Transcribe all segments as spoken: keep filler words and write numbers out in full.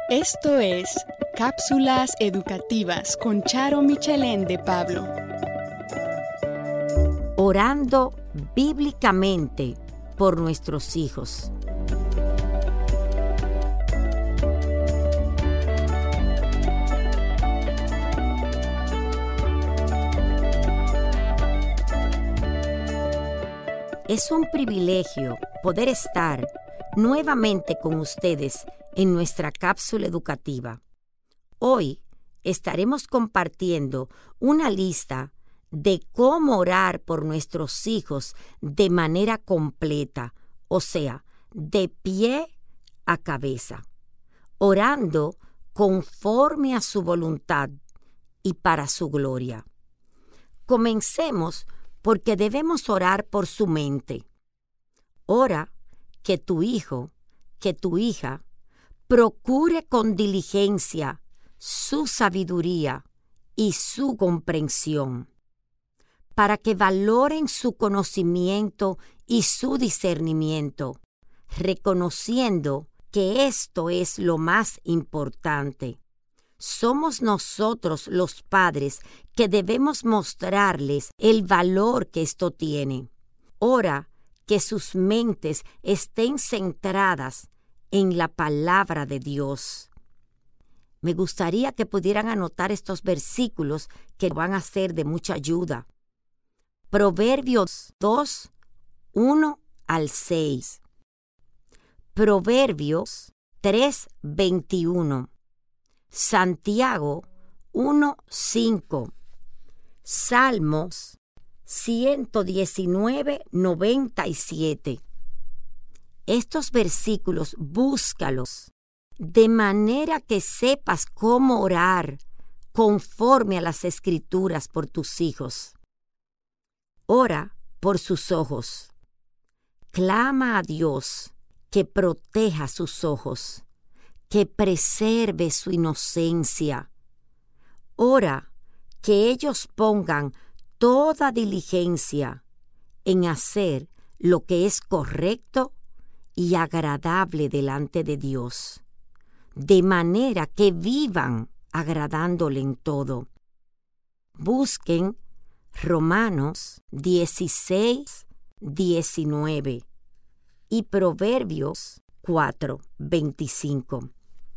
Esto es Cápsulas Educativas con Charo Michelén de Pablo. Orando bíblicamente por nuestros hijos. Es un privilegio poder estar nuevamente con ustedes en nuestra cápsula educativa. Hoy estaremos compartiendo una lista de cómo orar por nuestros hijos de manera completa, o sea, de pie a cabeza, orando conforme a su voluntad y para su gloria. Comencemos porque debemos orar por su mente. Ora que tu hijo, que tu hija, procure con diligencia su sabiduría y su comprensión, para que valoren su conocimiento y su discernimiento, reconociendo que esto es lo más importante. Somos nosotros los padres que debemos mostrarles el valor que esto tiene. Ora que sus mentes estén centradas en la palabra de Dios. Me gustaría que pudieran anotar estos versículos que van a ser de mucha ayuda. Proverbios dos, uno al seis. Proverbios tres, veintiuno. Santiago uno, cinco. Salmos ciento diecinueve, noventa y siete. Estos versículos búscalos de manera que sepas cómo orar conforme a las Escrituras por tus hijos. Ora por sus ojos. Clama a Dios que proteja sus ojos, que preserve su inocencia. Ora que ellos pongan toda diligencia en hacer lo que es correcto y agradable delante de Dios, de manera que vivan agradándole en todo. Busquen Romanos dieciséis, diecinueve y Proverbios cuatro, veinticinco.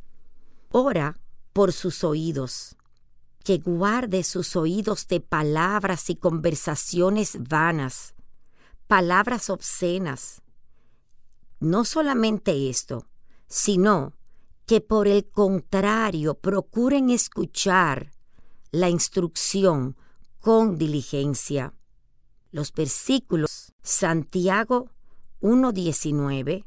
Ora por sus oídos, que guarde sus oídos de palabras y conversaciones vanas, palabras obscenas. No solamente esto, sino que por el contrario procuren escuchar la instrucción con diligencia. Los versículos Santiago uno, diecinueve,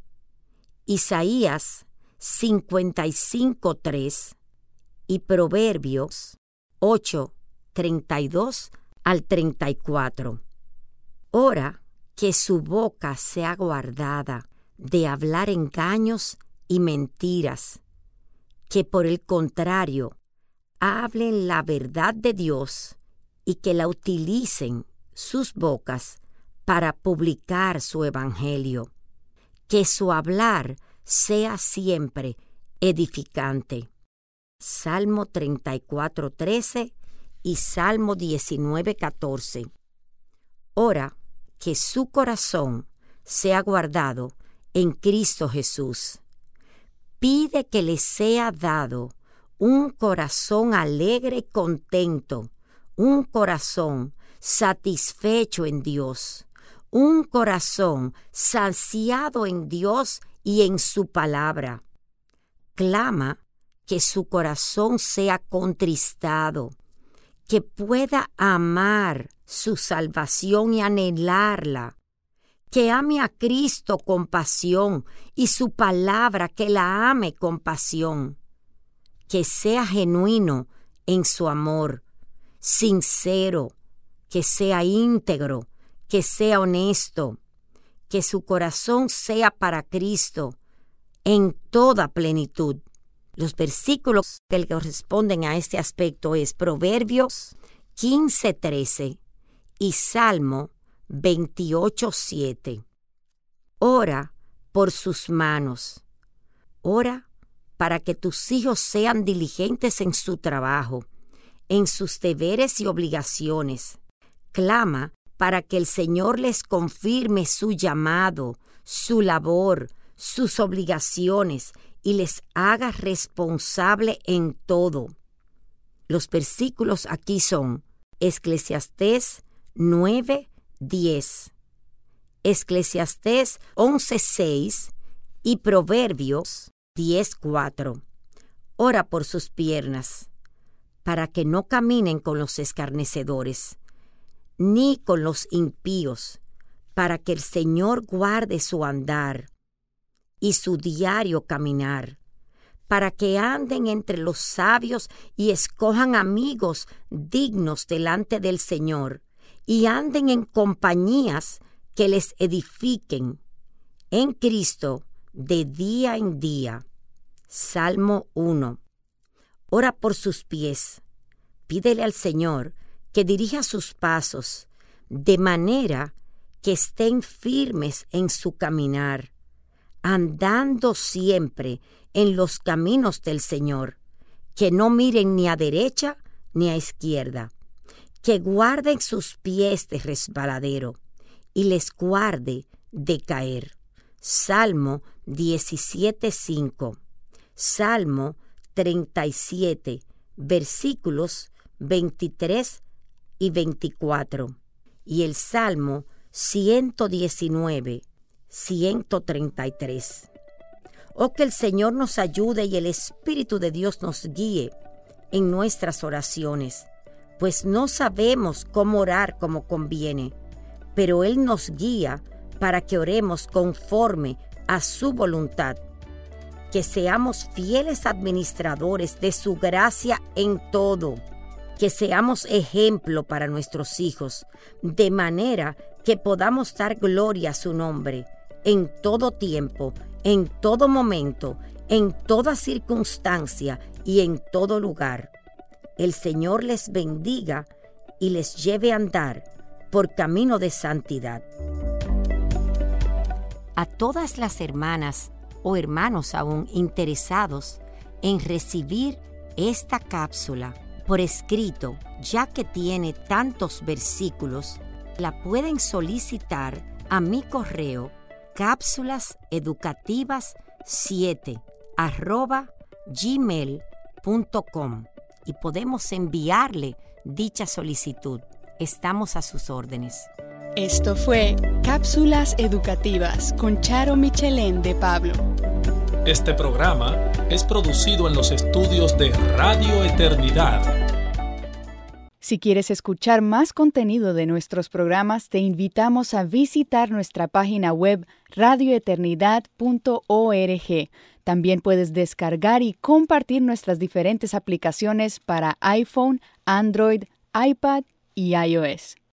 Isaías cincuenta y cinco, tres y Proverbios ocho, treinta y dos al treinta y cuatro. Ora que su boca sea guardada de hablar engaños y mentiras, que por el contrario hablen la verdad de Dios y que la utilicen sus bocas para publicar su evangelio. Que su hablar sea siempre edificante. Salmo treinta y cuatro, trece y Salmo diecinueve, catorce. Ora que su corazón sea guardado en Cristo Jesús. Pide que le sea dado un corazón alegre y contento, un corazón satisfecho en Dios, un corazón saciado en Dios y en su palabra. Clama que su corazón sea contristado, que pueda amar su salvación y anhelarla, que ame a Cristo con pasión y su palabra que la ame con pasión, que sea genuino en su amor, sincero, que sea íntegro, que sea honesto, que su corazón sea para Cristo en toda plenitud. Los versículos que corresponden a este aspecto es Proverbios quince, trece y Salmo veintiocho, siete. Ora por sus manos. Ora para que tus hijos sean diligentes en su trabajo, en sus deberes y obligaciones. Clama para que el Señor les confirme su llamado, su labor, sus obligaciones y les haga responsable en todo. Los versículos aquí son Eclesiastés nueve, diez, Eclesiastés once, seis y Proverbios diez, cuatro. Ora por sus piernas, para que no caminen con los escarnecedores, ni con los impíos, para que el Señor guarde su andar y su diario caminar, para que anden entre los sabios y escojan amigos dignos delante del Señor, y anden en compañías que les edifiquen en Cristo de día en día. Salmo uno. Ora por sus pies. Pídele al Señor que dirija sus pasos, de manera que estén firmes en su caminar, andando siempre en los caminos del Señor, que no miren ni a derecha ni a izquierda, que guarden sus pies de resbaladero y les guarde de caer. Salmo diecisiete, cinco. Salmo treinta y siete, versículos veintitrés y veinticuatro. Y el Salmo ciento diecinueve, ciento treinta y tres. Oh, que el Señor nos ayude y el Espíritu de Dios nos guíe en nuestras oraciones, pues no sabemos cómo orar como conviene, pero Él nos guía para que oremos conforme a su voluntad. Que seamos fieles administradores de su gracia en todo, que seamos ejemplo para nuestros hijos, de manera que podamos dar gloria a su nombre en todo tiempo, en todo momento, en toda circunstancia y en todo lugar. El Señor les bendiga y les lleve a andar por camino de santidad. A todas las hermanas o hermanos aún interesados en recibir esta cápsula por escrito, ya que tiene tantos versículos, la pueden solicitar a mi correo cápsulas educativas siete arroba gmail punto com y podemos enviarle dicha solicitud. Estamos a sus órdenes. Esto fue Cápsulas Educativas con Charo Michelén de Pablo. Este programa es producido en los estudios de Radio Eternidad. Si quieres escuchar más contenido de nuestros programas, te invitamos a visitar nuestra página web radio eternidad punto org. También puedes descargar y compartir nuestras diferentes aplicaciones para iPhone, Android, iPad y iOS.